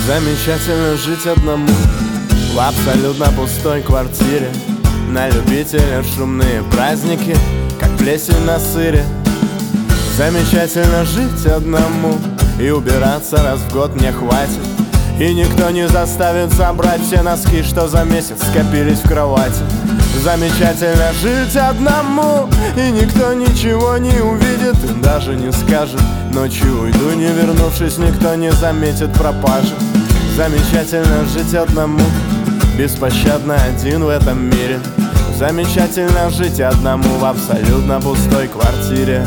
Замечательно жить одному в абсолютно пустой квартире. На любителя шумные праздники, как плесень на сыре. Замечательно жить одному, и убираться раз в год мне хватит. И никто не заставит собрать все носки, что за месяц скопились в кровати. Замечательно жить одному, и никто ничего не увидит и даже не скажет. Ночью уйду, не вернувшись, никто не заметит пропажи. Замечательно жить одному, беспощадно один в этом мире. Замечательно жить одному в абсолютно пустой квартире.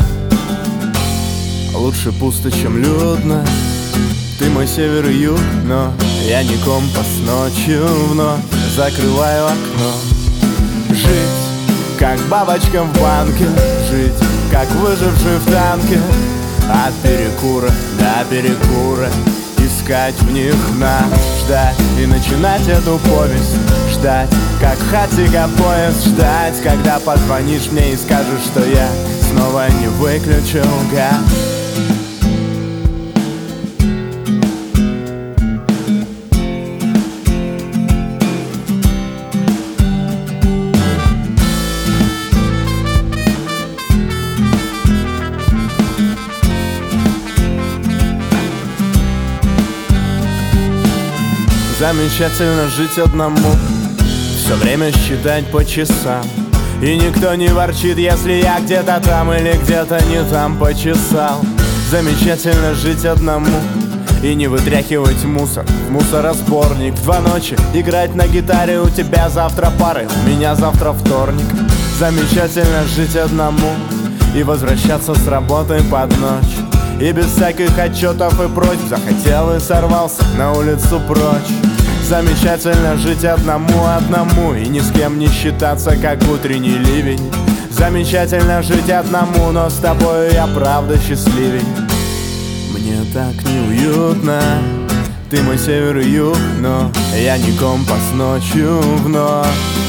Лучше пусто, чем людно. Ты мой север и юг, но я не компас. Ночью вновь закрываю окно. Жить, как бабочка в банке. Жить, как выживший в танке. От перекура до перекура. Искать в них нас, ждать и начинать эту повесть. Ждать, как хатига поезд. Ждать, когда позвонишь мне и скажешь, что я снова не выключил газ. Замечательно жить одному, все время считать по часам. И никто не ворчит, если я где-то там или где-то не там почесал. Замечательно жить одному и не вытряхивать мусор в мусоросборник. В 2 ночи играть на гитаре, у тебя завтра пары, у меня завтра вторник. Замечательно жить одному и возвращаться с работы под ночь. И без всяких отчетов и просьб захотел и сорвался на улицу прочь. Замечательно жить одному и ни с кем не считаться, как утренний ливень. Замечательно жить одному, но с тобою я правда счастливей. Мне так неуютно, ты мой север и юг, но я не компас. Ночью вновь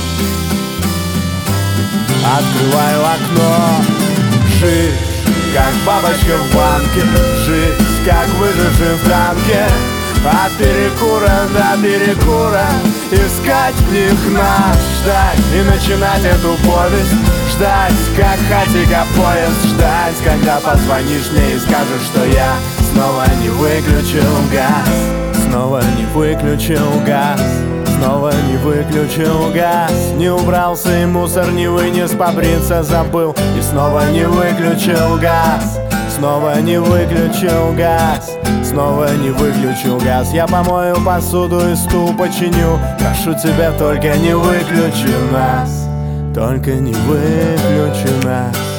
открываю окно. Жить, как бабочка в банке. Жить, как выживший в танке. От перекура до перекура. Искать в них нас, ждать и начинать эту повесть. Ждать, как хатига поезд. Ждать, когда позвонишь мне и скажешь, что я снова не выключил газ. Снова не выключил газ. Снова не выключил газ. Не убрался и мусор не вынес, побриться забыл. И снова не выключил газ. Снова не выключил газ. Снова не выключил газ. Я помою посуду и стул починю. Прошу тебя, только не выключи нас. Только не выключи нас.